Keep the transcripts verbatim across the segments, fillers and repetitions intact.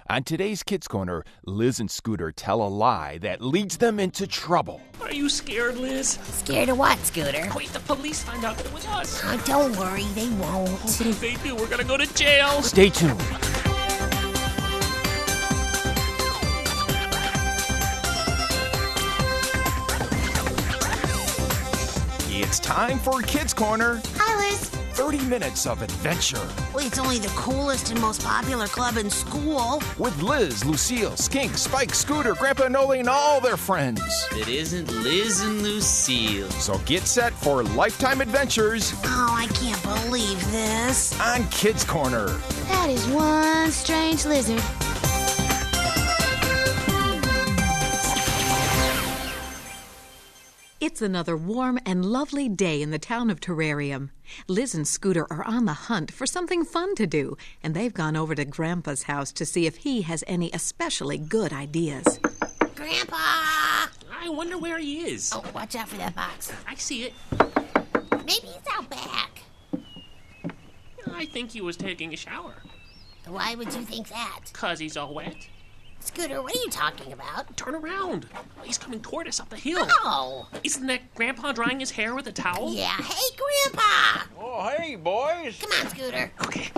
On today's Kids Corner, Liz and Scooter tell a lie that leads them into trouble. Are you scared, Liz? Scared of what, Scooter? Wait, the police find out that it was us. Oh, don't worry, they won't. If they do, we're gonna go to jail. Stay tuned. It's time for Kids Corner. Hi, Liz. thirty minutes of adventure. Well, it's only the coolest and most popular club in school. With Liz, Lucille, Skink, Spike, Scooter, Grandpa Noli, and all their friends. It isn't Liz and Lucille. So get set for lifetime adventures. Oh, I can't believe this. On Kids Corner. That is one strange lizard. It's another warm and lovely day in the town of Terrarium. Liz and Scooter are on the hunt for something fun to do, and they've gone over to Grandpa's house to see if he has any especially good ideas. Grandpa! I wonder where he is. Oh, watch out for that box. I see it. Maybe he's out back. I think he was taking a shower. Why would you think that? 'Cause he's all wet. Scooter, what are you talking about? Turn around. He's coming toward us up the hill. Oh! Isn't that Grandpa drying his hair with a towel? Yeah, hey, Grandpa! Oh, hey, boys. Come on, Scooter. Okay.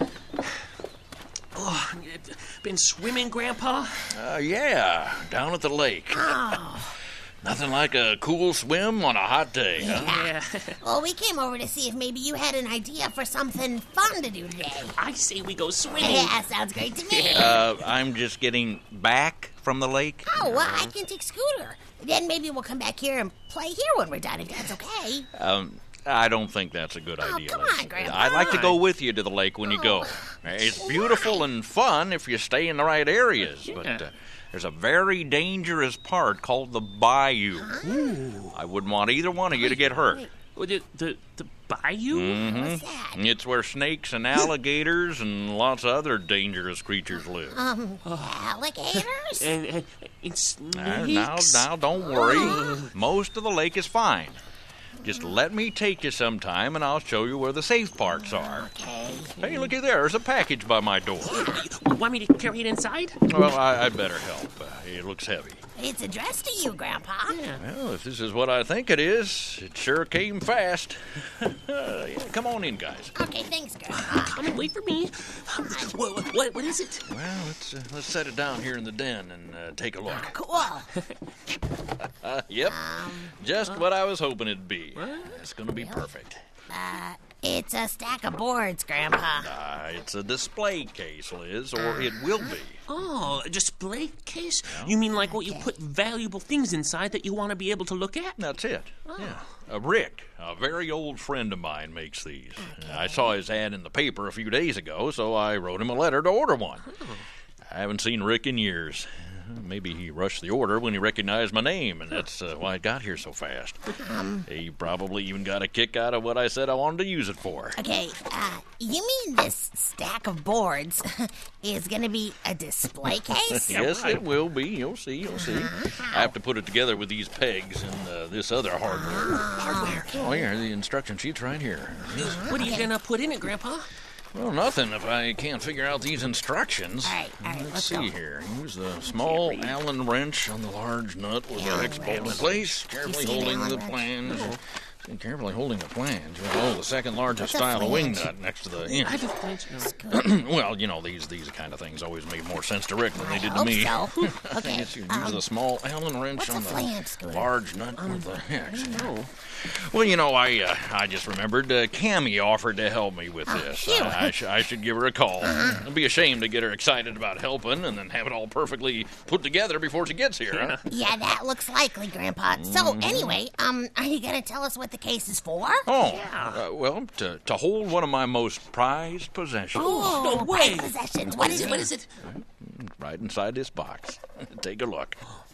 Oh, you been swimming, Grandpa? Uh, yeah, down at the lake. Oh. Nothing like a cool swim on a hot day, huh? Yeah. Well, we came over to see if maybe you had an idea for something fun to do today. I say we go swimming. Yeah, sounds great to me. Uh, I'm just getting back from the lake. Oh, well, I can take Scooter. Then maybe we'll come back here and play here when we're done, if that's okay. Um, I don't think that's a good Oh, idea. come Liz. on, Grandpa. I'd like to go with you to the lake when you go. It's beautiful and fun if you stay in the right areas, Yeah. but uh, there's a very dangerous part called the bayou. Ooh. I wouldn't want either one of you to get hurt. Well, The, the, the bayou? Mm-hmm. What's that? It's where snakes and alligators and lots of other dangerous creatures live. Um, alligators? And, and, and Now, now, snakes? now, don't worry. Most of the lake is fine. Just let me take you sometime, and I'll show you where the safe parts are. Okay. Hey, looky there. There's a package by my door. Want me to carry it inside? Well, I, I'd better help. Uh, it looks heavy. It's addressed to you, Grandpa. Yeah. Well, if this is what I think it is, it sure came fast. Yeah, come on in, guys. Okay, thanks, Grandpa. Come and wait for me. What, what, what is it? Well, let's uh, let's set it down here in the den and uh, take a look. Cool. Uh, yep, Um, just what I was hoping it'd be. What? It's going to be perfect. Uh, it's a stack of boards, Grandpa. Uh, it's a display case, Liz, or it will be. Oh, a display case? You mean like what you put valuable things inside that you want to be able to look at? That's it. Yeah. Uh, Rick, a very old friend of mine, makes these. Uh, I saw his ad in the paper a few days ago, so I wrote him a letter to order one. I haven't seen Rick in years. Maybe he rushed the order when he recognized my name, and that's uh, why it got here so fast. Um, He probably even got a kick out of what I said I wanted to use it for. Okay, uh, you mean this stack of boards is going to be a display case? Yes, right. it will be. You'll see. You'll see. I have to put it together with these pegs and uh, this other hardware. Hardware. Oh, here, the instruction sheet's right here. What are you going to put in it, Grandpa? Well, nothing if I can't figure out these instructions. All right, all right, Let's let's see go. here. Use the small Allen wrench on the large nut with the Allen hex bolt in wrench. place. Carefully see the holding Allen the wrench? flange. See, Carefully holding the flange. Oh, the second largest What's a style of wing flange? nut next to the I end. just think no. Well, you know, these these kind of things always made more sense to Rick than I they did to hope me. so. I Okay, guess you use um, the small Allen wrench what's a on the flange, Scooter? large nut with the hex. No. Well, you know, I uh, I just remembered uh, Cammie offered to help me with this. phew. I, I, sh- I should give her a call. It'd be a shame to get her excited about helping and then have it all perfectly put together before she gets here. Huh? Yeah, that looks likely, Grandpa. So, anyway, um, are you going to tell us what the case is for? Oh, uh, well, to, to hold one of my most prized possessions Oh, no way. prized possessions. What is it? What is it? right inside this box. Take a look.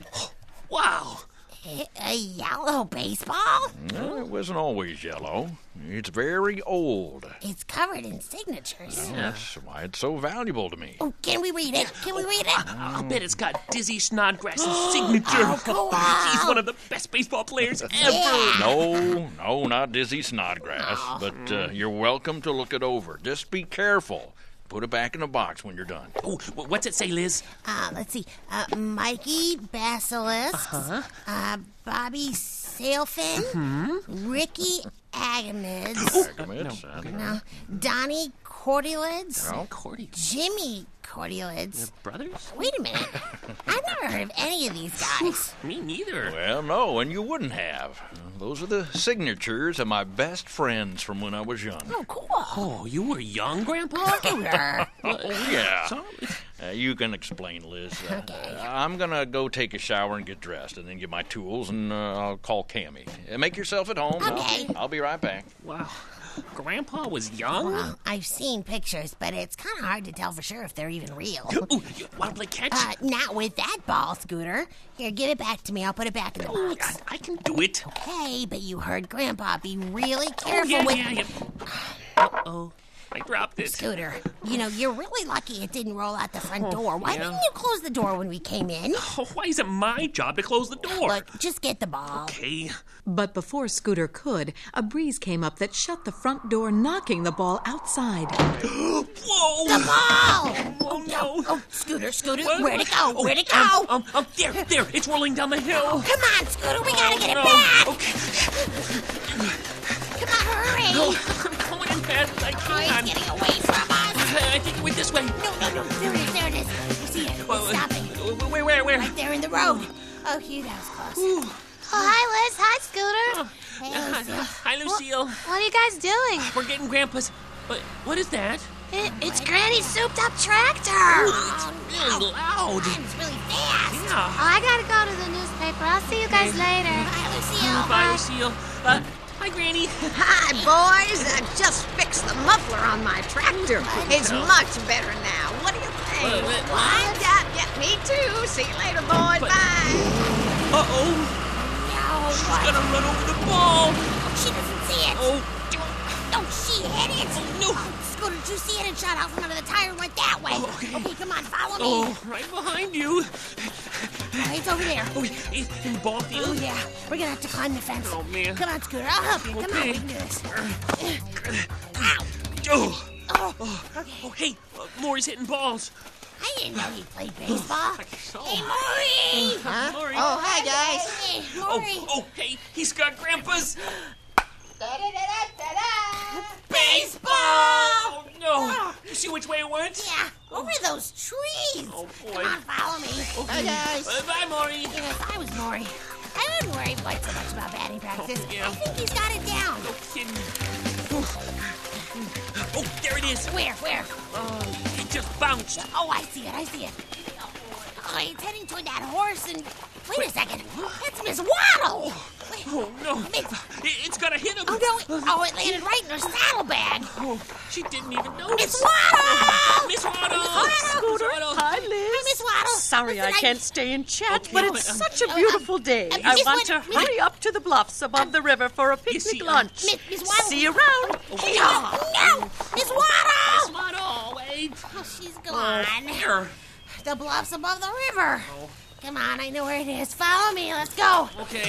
Wow. A yellow baseball? No, it wasn't always yellow. It's very old. It's covered in signatures. That's why it's so valuable to me. Oh, can we read it? Can we read it? I'll bet it's got Dizzy Snodgrass's signature. Oh, cool. He's one of the best baseball players ever. Yeah. No, no, not Dizzy Snodgrass. But uh, you're welcome to look it over. Just be careful. Put it back in the box when you're done. Oh, wh- what's it say, Liz? Uh, let's see. Uh, Mikey Basilisk. Uh-huh. Uh, Bobby Sailfin. Mm-hmm. Ricky Agamids. Agamids, no, uh, okay. no. Donnie Cordylids. No. Cordy. Jimmy Cordylids. Brothers? Wait a minute. I've never heard of any of these guys. Me neither. Well, no, and you wouldn't have. Those are the signatures of my best friends from when I was young. Oh, cool. Oh, you were young, Grandpa? Scooter. Oh, yeah. Sorry. Uh, you can explain, Liz. Uh, I'm going to go take a shower and get dressed, and then get my tools, and uh, I'll call Cammie. Uh, make yourself at home. Okay. I'll, I'll be right back. Wow. Grandpa was young? Well, I've seen pictures, but it's kind of hard to tell for sure if they're even real. Ooh, you want to play catch? Uh, not with that ball, Scooter. Here, give it back to me. I'll put it back in the oh, box. I, I can do it. Hey, but you heard Grandpa. Be really Oh, careful yeah, with... yeah, yeah. Uh-oh. I dropped it. Scooter, you know, you're really lucky it didn't roll out the front door. Why yeah. didn't you close the door when we came in? Oh, why is it my job to close the door? Look, just get the ball. Okay. But before Scooter could, a breeze came up that shut the front door, knocking the ball outside. Whoa! The ball! Oh, no. Oh, Scooter, Scooter, What? where'd it go? Oh, Where'd it go? Um, um, um, there, there. It's rolling down the hill. Come on, Scooter, we gotta get no. it back! Okay. Come on, hurry! No, I'm going as fast as I Oh, can. he's getting away from us! I think it went this way. No, no, no, there it is, there it is. You see it, Well, it's stopping. uh, Where, where, where? Right there in the road. Oh, phew, that was close. Ooh. Oh, hi, Liz. Hi, Scooter. Hey, Hi, Lucille. hi, Lucille. What are you guys doing? We're getting Grandpa's. What, what is that? It, it's Granny's souped-up tractor. It's really loud. It's really fast. Oh, Yeah. I gotta go to the newspaper. I'll see you guys later. Bye, Lucille. Bye, Lucille. Uh, hi, Granny. Hi, boys. I just fixed the muffler on my tractor. It's much better now. What do you think? What? What? Yeah, yeah, me too. See you later, boys. But- Bye. Uh-oh. No, She's what? gonna run over the ball. She doesn't see it. Oh, No, she hit it. Oh, no. Scooter, did you see it? It shot out from under the tire and went that way. Oh, okay. come on, follow me. oh, right behind you. Oh, it's over there. Oh, it's in the ball Oh, field. yeah. We're gonna have to climb the fence. Oh, man. Come on, Scooter. I'll help you. Come on, Okay. we can do this. Ow. Oh, Oh, okay. oh, hey, uh, Maury's hitting balls. I didn't know he played baseball. Oh. Hey, Maury! Huh? Maury. Oh, hi, guys. Hey, Oh, Maury! oh, hey, he's got Grandpa's Da-da-da-da-da-da. baseball. Baseball! Oh, no. You see which way it went? Yeah, over those trees. Oh, boy. Come on, follow me. Hi, guys. Uh, bye, Maury. You know, if I was Maury, I wouldn't worry quite so much about batting practice. Oh, yeah. I think he's got it down. No kidding. Oh, there it is. Where, where? Oh, it just bounced. Oh, I see it, I see it. Oh, it's heading toward that horse and... Wait a second. It's Miss Waddle! Wait, Oh, no. Miss... It, it's gonna hit him. Oh, no. Oh, it landed right in her saddlebag. Oh, she didn't even notice. Miss Waddle! Miss Waddle! Miss Waddle! Miss Waddle! Hi, Hi, Liz. Miss Waddle. Sorry Listen, I can't stay and chat, Okay, but but, it's um, such a uh, beautiful um, day. uh, I Miss want to Wad- Miss- hurry up to the bluffs above the river for a You see, picnic uh, lunch. Miss, Miss Waddle. See you around. Hey, no, no! Miss Waddle! Miss Waddle, wait. Oh, she's gone. Here. The bluff's above the river. Come on, I know where it is. Follow me. Let's go. Okay.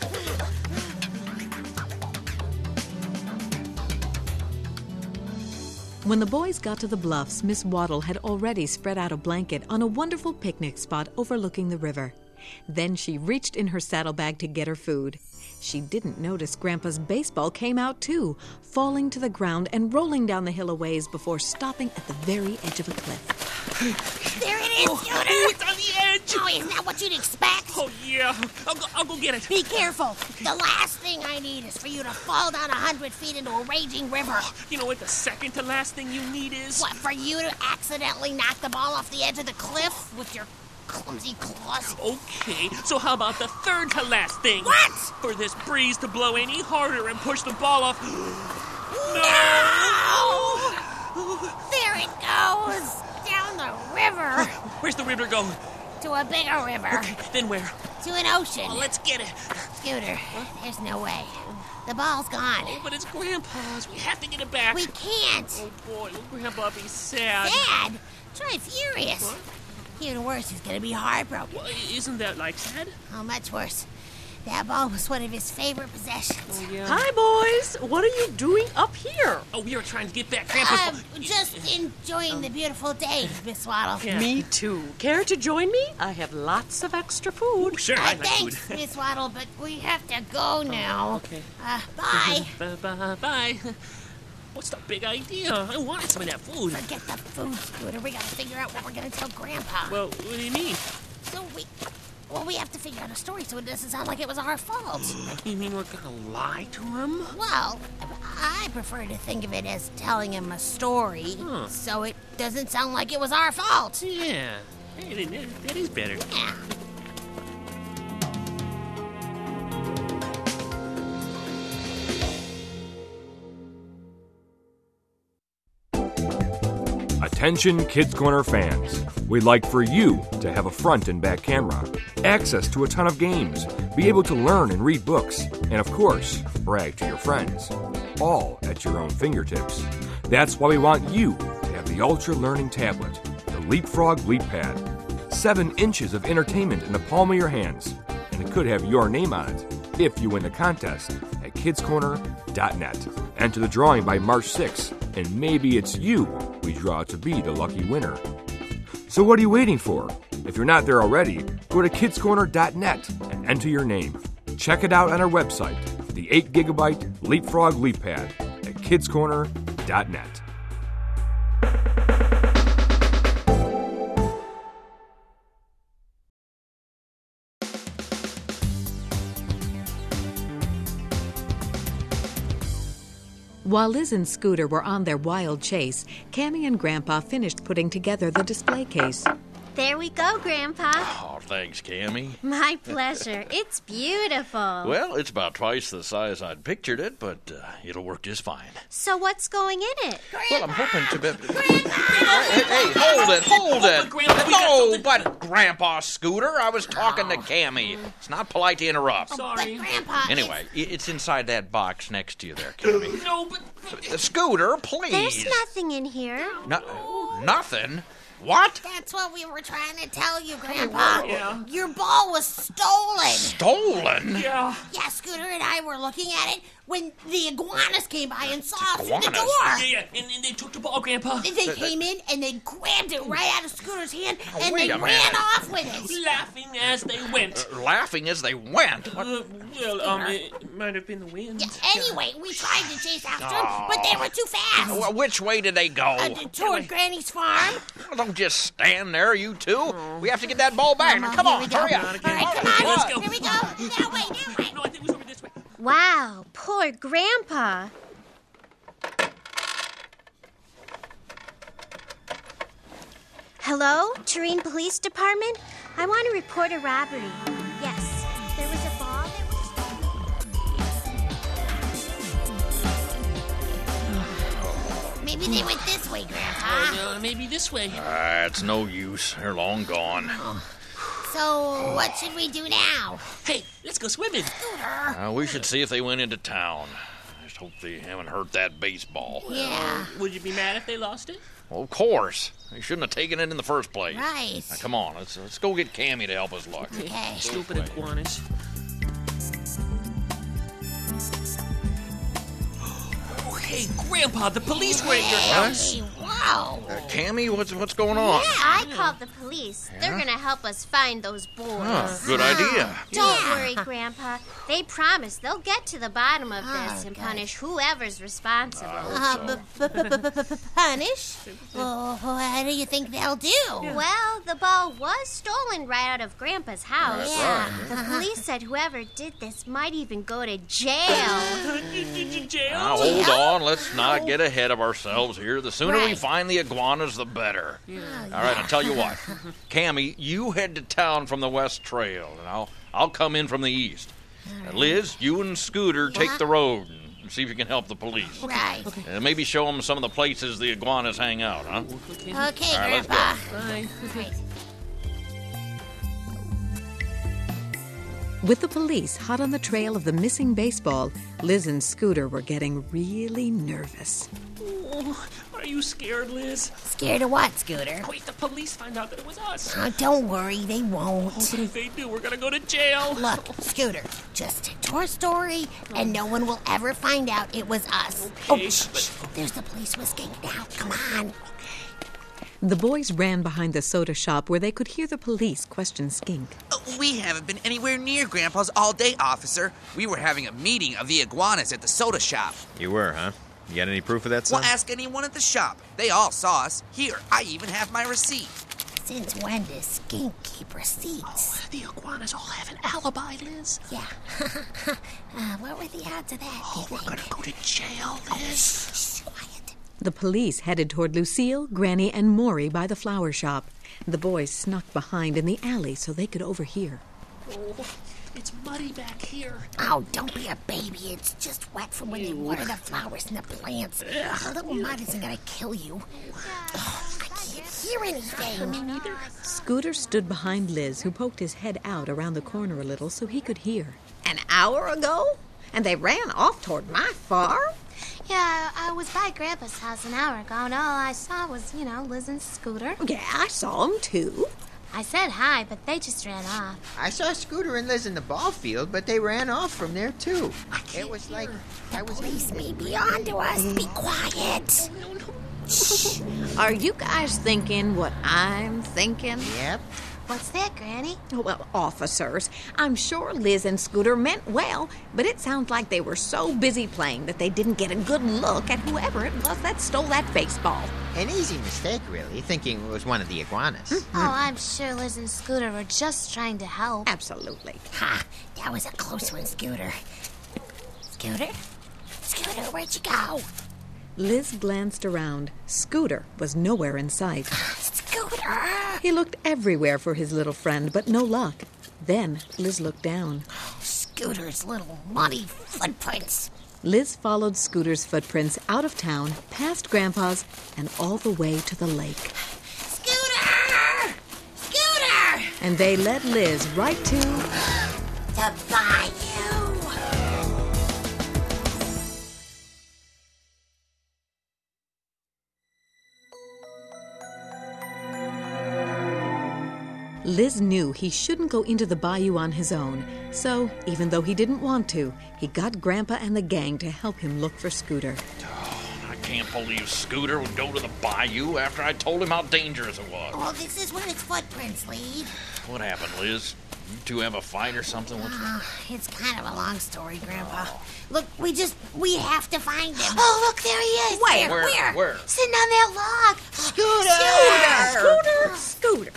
When the boys got to the bluffs, Miss Waddle had already spread out a blanket on a wonderful picnic spot overlooking the river. Then she reached in her saddlebag to get her food. She didn't notice Grandpa's baseball came out too, falling to the ground and rolling down the hill a ways before stopping at the very edge of a cliff. There it is, Oh, Scooter. it's on the edge. Oh, isn't that what you'd expect? Oh, yeah. I'll go, I'll go get it. Be careful. The last thing I need is for you to fall down a hundred feet into a raging river. You know what the second to last thing you need is? What, for you to accidentally knock the ball off the edge of the cliff with your clumsy claws? Okay, so how about the third to last thing? What? For this breeze to blow any harder and push the ball off. No! There it goes. Down the river. Where's the river go? To a bigger river. Okay, then where? To an ocean. Oh, let's get it. Scooter, there's no way. The ball's gone. Oh, but it's Grandpa's. We have to get it back. We can't. Oh, boy, will Grandpa be sad? Dad, try furious. Even worse, he's gonna be heartbroken. Well, isn't that like sad? Oh, much worse. That ball was one of his favorite possessions. Oh, yeah. Hi, boys. What are you doing up here? Oh, we were trying to get back Grandpa's... Um, just enjoying the beautiful day, Miss Waddle. Yeah. Me too. Care to join me? I have lots of extra food. Sure, Uh, I like thanks, food. Miss Waddle, but we have to go now. Okay. Uh, bye. Bye-bye. Bye. What's the big idea? I wanted some of that food. Forget the food, Scooter. We gotta figure out what we're gonna tell Grandpa. Well, what do you mean? So we... Well, we have to figure out a story so it doesn't sound like it was our fault. You mean we're gonna lie to him? Well, I prefer to think of it as telling him a story, Huh. so it doesn't sound like it was our fault. Yeah. Hey, that, that is better. Yeah. Attention Kids Corner fans. We'd like for you to have a front and back camera, access to a ton of games, be able to learn and read books, and of course, brag to your friends. All at your own fingertips. That's why we want you to have the Ultra Learning Tablet, the Leapfrog LeapPad. Seven inches of entertainment in the palm of your hands, and it could have your name on it if you win the contest at kids corner dot net. Enter the drawing by March sixth, and maybe it's you we draw to be the lucky winner. So what are you waiting for? If you're not there already, go to kids corner dot net and enter your name. Check it out on our website, the eight gigabyte Leapfrog LeapPad at kids corner dot net. While Liz and Scooter were on their wild chase, Cammy and Grandpa finished putting together the display case. There we go, Grandpa. Oh, thanks, Cammy. My pleasure. It's beautiful. Well, it's about twice the size I'd pictured it, but uh, it'll work just fine. So what's going in it? Well, I'm hoping to be... Hey, hey, hold it, hold it. Grandpa, we got No, something- but Grandpa Scooter, I was talking to Cammy. It's not polite to interrupt. Sorry. But Grandpa, Anyway, i- it's inside that box next to you there, Cammy. No, but... Uh, Scooter, please. There's nothing in here. No, nothing? What? that's what we were trying to tell you, Grandpa. Yeah. Your ball was stolen. Stolen? Yeah. Yeah, Scooter and I were looking at it when the iguanas came by and saw us through the Iguanas? door. Yeah, yeah, and, and they took the ball, Grandpa. They came in and they grabbed it right out of Scooter's hand and wait they a ran minute. off with it. Laughing as they went. Uh, laughing as they went. What? Uh, well, um, it might have been the wind. Yeah, anyway, we tried to chase after them, but they were too fast. Wh- Which way did they go? Uh, toward Granny's farm. Don't just stand there, you two. We have to get that ball back. Come on, hurry up. All right, come on. Let's go. Here we go. That way, that way. No, I think it was over this way. Wow, poor Grandpa. Hello, Tureen Police Department? I want to report a robbery. Yes, there was a ball that was... Maybe they went this way, Grandpa. Uh, maybe this way. Ah, it's no use. They're long gone. So, what should we do now? Hey, let's go swimming. Scooter. Uh, we should see if they went into town. I just hope they haven't hurt that baseball. Yeah, Would you be mad if they lost it? Well, of course. They shouldn't have taken it in the first place. right. Now, come on, let's let's go get Cammy to help us look. Okay. Stupid iguanas. Oh, hey, Grandpa, the police were at your house. Hey, wow. Uh, Cammy, what's what's going on? I called the police. They're going to help us find those boys. Huh, good idea. Don't Yeah. worry, Grandpa. They promise they'll get to the bottom of this and punish whoever's responsible. Uh, b- b- b- b- b- punish? Well, what do you think they'll do? Well, the ball was stolen right out of Grandpa's house. Yeah. The police said whoever did this might even go to jail. Jail? Now, hold on. Let's not get ahead of ourselves here. The sooner we Right. find the iguanas, the better. All right, I'll tell you what. Cammy, you head to town from the West Trail, and I'll, I'll come in from the east. Uh, Liz, you and Scooter take the road and see if you can help the police. Right. Uh, maybe show them some of the places the iguanas hang out, huh? Okay. Okay, All right, let's go. Grandpa. Bye. Right. With the police hot on the trail of the missing baseball, Liz and Scooter were getting really nervous. Oh, I Are you scared, Liz? Scared of what, Scooter? Oh, if the police find out that it was us. Oh, don't worry, they won't. Oh, but if they do, we're gonna go to jail. Look, Scooter, just stick to our story, and no one will ever find out it was us. Okay, oh, shh, but- shh. There's the police whisking now. Come on. The boys ran behind the soda shop where they could hear the police question Skink. Uh, We haven't been anywhere near Grandpa's all day, officer. We were having a meeting of the iguanas at the soda shop. You were, huh? You got any proof of that, son? Well, ask anyone at the shop. They all saw us. Here, I even have my receipt. Since when does Skink keep receipts? The iguanas all have an alibi, Liz. Yeah. uh, what were the odds of that? Oh, we're gonna go to jail, Liz. Shh, quiet. The police headed toward Lucille, Granny, and Maury by the flower shop. The boys snuck behind in the alley so they could overhear. Oh, it's muddy back here. Oh, don't be a baby. It's just wet from when they water the flowers and the plants. A little mud isn't gonna kill you. Oh, I can't hear anything. Me neither. Scooter stood behind Liz, who poked his head out around the corner a little so he could hear. An hour ago? And they ran off toward my farm? Yeah, I was by Grandpa's house an hour ago, and all I saw was, you know, Liz and Scooter. Yeah, I saw them too. I said hi, but they just ran off. I saw Scooter and Liz in the ball field, but they ran off from there, too. It was like I was... Police may be on to us. Be quiet. Shh. Are you guys thinking what I'm thinking? Yep. What's that, Granny? Well, officers, I'm sure Liz and Scooter meant well, but it sounds like they were so busy playing that they didn't get a good look at whoever it was that stole that baseball. An easy mistake, really, thinking it was one of the iguanas. Oh, I'm sure Liz and Scooter were just trying to help. Absolutely. Ha! That was a close one, Scooter. Scooter? Scooter, where'd you go? Liz glanced around. Scooter was nowhere in sight. Scooter! He looked everywhere for his little friend, but no luck. Then Liz looked down. Scooter's little muddy footprints. Liz followed Scooter's footprints out of town, past Grandpa's, and all the way to the lake. Scooter! Scooter! And they led Liz right to... The bayou! Liz knew he shouldn't go into the bayou on his own, so even though he didn't want to, he got Grandpa and the gang to help him look for Scooter. Oh, I can't believe Scooter would go to the bayou after I told him how dangerous it was. Oh, this is where its footprints lead. What happened, Liz? You two have a fight or something? What's Uh, it's kind of a long story, Grandpa. Look, we just, we have to find him. Oh, look, there he is. Where? Where? Where? Where? Sitting on that log. Scooter! Scooter! Scooter!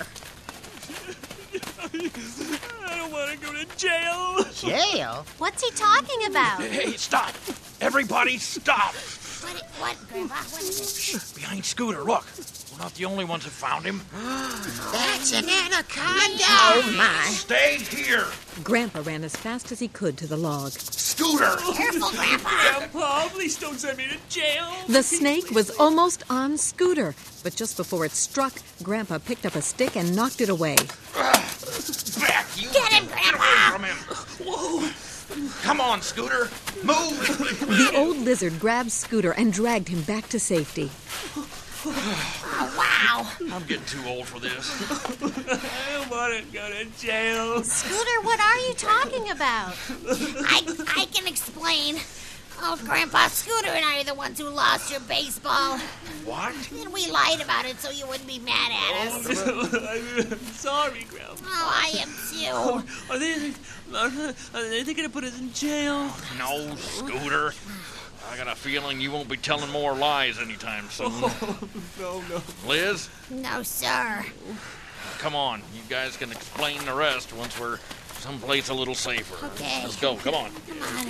I don't want to go to jail. Jail? What's he talking about? Hey, stop! Everybody stop! What, what, Grandpa? What is it? Behind Scooter, look. We're not the only ones that found him. That's an anaconda! Oh, my. Stay here! Grandpa ran as fast as he could to the log. Scooter! Careful, Grandpa. Grandpa, please don't send me to jail. The snake was almost on Scooter, but just before it struck, Grandpa picked up a stick and knocked it away. Back, you! Get him, Grandpa! From him! Whoa! Come on, Scooter! Move! The old lizard grabbed Scooter and dragged him back to safety. Oh, wow. I'm getting too old for this. I don't want to go to jail. Scooter, what are you talking about? I, I can explain. Oh, Grandpa, Scooter and I are the ones who lost your baseball. What? And we lied about it so you wouldn't be mad at us. I'm sorry, Grandpa. Oh, I am too. Are they, are they going to put us in jail? No, Scooter. I got a feeling you won't be telling more lies anytime soon. Oh, no, no. Liz, No, sir. come on. You guys can explain the rest once we're someplace a little safer. Okay. Let's go. Come on. Come on.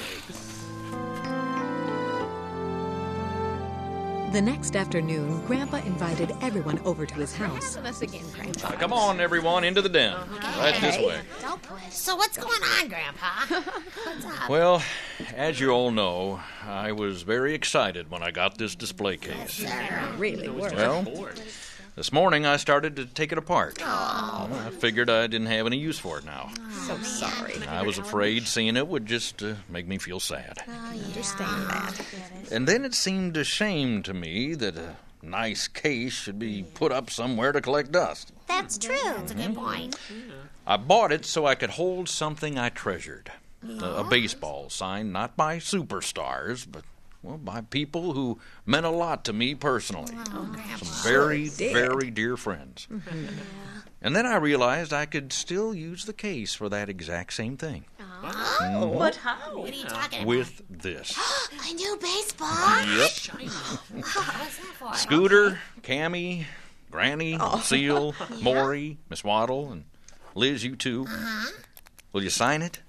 The next afternoon, Grandpa invited everyone over to his house. Us again, Grandpa. Uh, come on, everyone, into the den. Right this way. Don't push. So what's going on, Grandpa? What's up? Well, as you all know, I was very excited when I got this display case. Really were. Well, this morning I started to take it apart. Well, I figured I didn't have any use for it now. So sorry. I was afraid seeing it would just uh, make me feel sad. I understand that. And then it seemed a shame to me that uh, nice case should be put up somewhere to collect dust. That's true. That's a good point. I bought it so I could hold something I treasured. A, a baseball signed not by superstars, but, well, by people who meant a lot to me personally. Oh, Some very, very dear friends. And then I realized I could still use the case for that exact same thing. Oh, but how? What are you talking about? With this. A new baseball? Yep. What's that for? Scooter, Cammy, Granny, Lucille, Maury, Miss Waddle, and Liz, you too. Uh-huh. Will you sign it?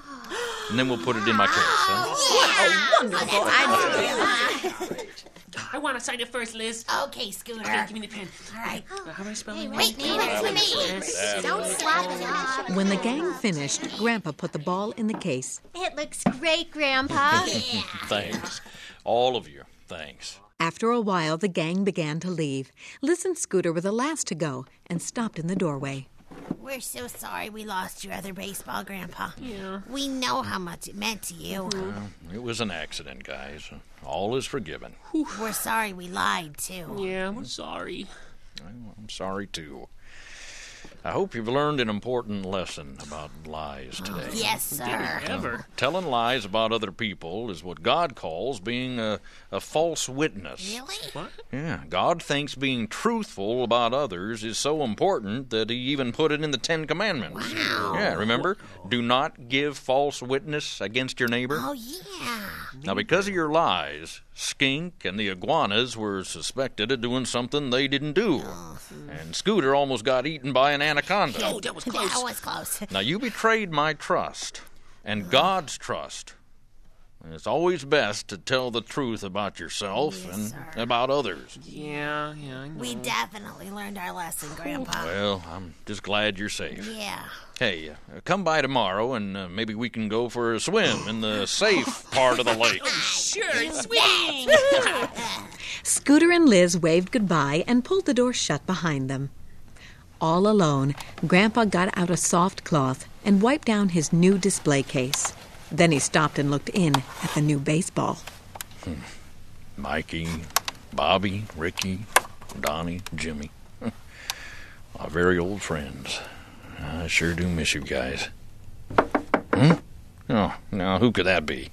And then we'll put it in my case, huh? What a wonderful idea. I want to sign it first, Liz. Okay, Scooter. Okay, give me the pen. All right. Uh, how do I spell Hey, it? wait, name it for me. Don't swap it up. When the gang finished, Grandpa put the ball in the case. It looks great, Grandpa. Thanks. All of you, thanks. After a while, the gang began to leave. Liz and Scooter were the last to go and stopped in the doorway. We're so sorry we lost your other baseball, Grandpa. Yeah. We know how much it meant to you. Well, it was an accident, guys. All is forgiven. We're sorry we lied, too. Yeah, I'm sorry. I'm sorry, too. I hope you've learned an important lesson about lies today. Yes, sir. Ever. Telling lies about other people is what God calls being a, a false witness. Really? What? Yeah, God thinks being truthful about others is so important that he even put it in the Ten Commandments. Wow. Yeah, remember? Do not give false witness against your neighbor. Oh, yeah. Now, because of your lies, Skink and the iguanas were suspected of doing something they didn't do. And Scooter almost got eaten by an anaconda. Oh, that was close. That was close. Now, you betrayed my trust and God's trust. And it's always best to tell the truth about yourself Yes, and sir. about others. Yeah, yeah, I know. We definitely learned our lesson, Grandpa. Well, I'm just glad you're safe. Yeah. Hey, uh, come by tomorrow and uh, maybe we can go for a swim in the safe part of the lake. Sure, swing! Scooter and Liz waved goodbye and pulled the door shut behind them. All alone, Grandpa got out a soft cloth and wiped down his new display case. Then he stopped and looked in at the new baseball. Hmm. Mikey, Bobby, Ricky, Donnie, Jimmy. My very old friends. I sure do miss you guys. Hmm? Oh, now who could that be?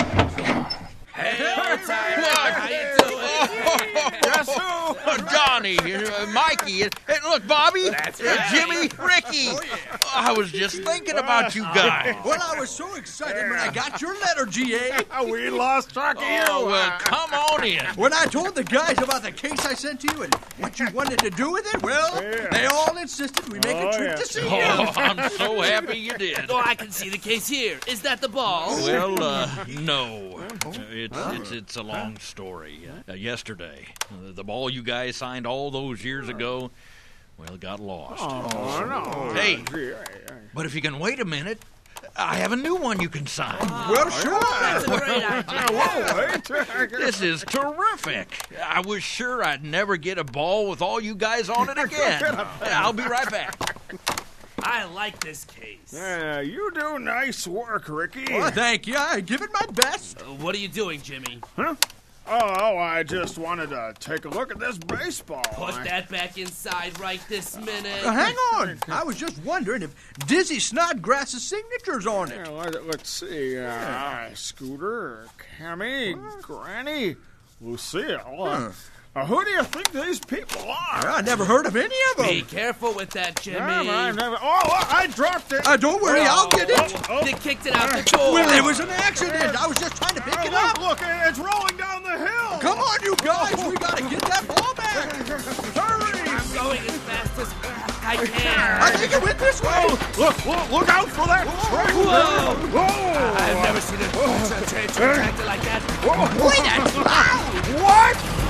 Hey, old timer, how you doing? Guess who? Donnie, uh, Mikey, and, and look, Bobby, That's uh, right. Jimmy, Ricky. I was just thinking about you guys. Well, I was so excited when I got your letter, G A. We lost track of you. Oh, well, come on in. When I told the guys about the case I sent to you and what you wanted to do with it, well, Yeah. they all insisted we make Oh, a trip yeah. to see Oh, you. I'm so happy you did. Oh, I can see the case here. Is that the ball? Well, uh, no. Uh, It's, it's, it's a long story. Uh, yesterday, uh, the ball you guys signed all those years ago, well, it got lost. Oh, no. Hey, but if you can wait a minute, I have a new one you can sign. Well, sure. That's a great idea. This is terrific. I was sure I'd never get a ball with all you guys on it again. I'll be right back. I like this case. Yeah, you do nice work, Ricky. Well, thank you. I give it my best. Uh, what are you doing, Jimmy? Huh? Oh, I just wanted to take a look at this baseball. Put I- that back inside right this minute. Uh, hang on. I was just wondering if Dizzy Snodgrass's signature's on it. Yeah, let, let's see. Uh, uh, Scooter, Cammy, Granny, Lucille. Uh, uh, who do you think these people are? I never heard of any of them. Be careful with that, Jimmy. Yeah, I've never- oh, I dropped it. Uh, don't worry, I'll get it. Oh, They kicked it out the door. Well, it was an accident. I was just trying to pick oh, it look, up. look, it's rolling down the hill. Come on, you guys. We gotta get that ball back. Hurry. I'm going as fast as I can. I think it went this way. Look, look, look out for that train. Whoa. Whoa. I've never seen a, a train tractor like that. Boy, that's loud. What?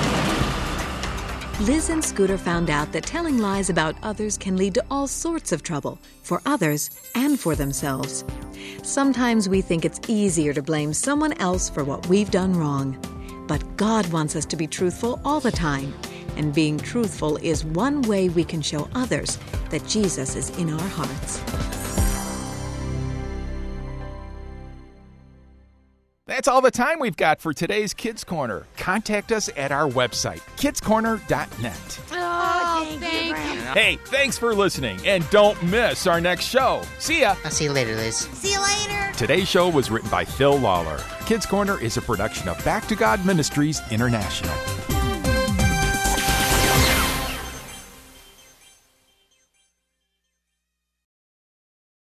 Liz and Scooter found out that telling lies about others can lead to all sorts of trouble, for others and for themselves. Sometimes we think it's easier to blame someone else for what we've done wrong. But God wants us to be truthful all the time, and being truthful is one way we can show others that Jesus is in our hearts. That's all the time we've got for today's Kids Corner. Contact us at our website, kids corner dot net. Oh, thank, you. Hey, thanks for listening, and don't miss our next show. See ya. I'll see you later, Liz. See you later. Today's show was written by Phil Lawler. Kids Corner is a production of Back to God Ministries International.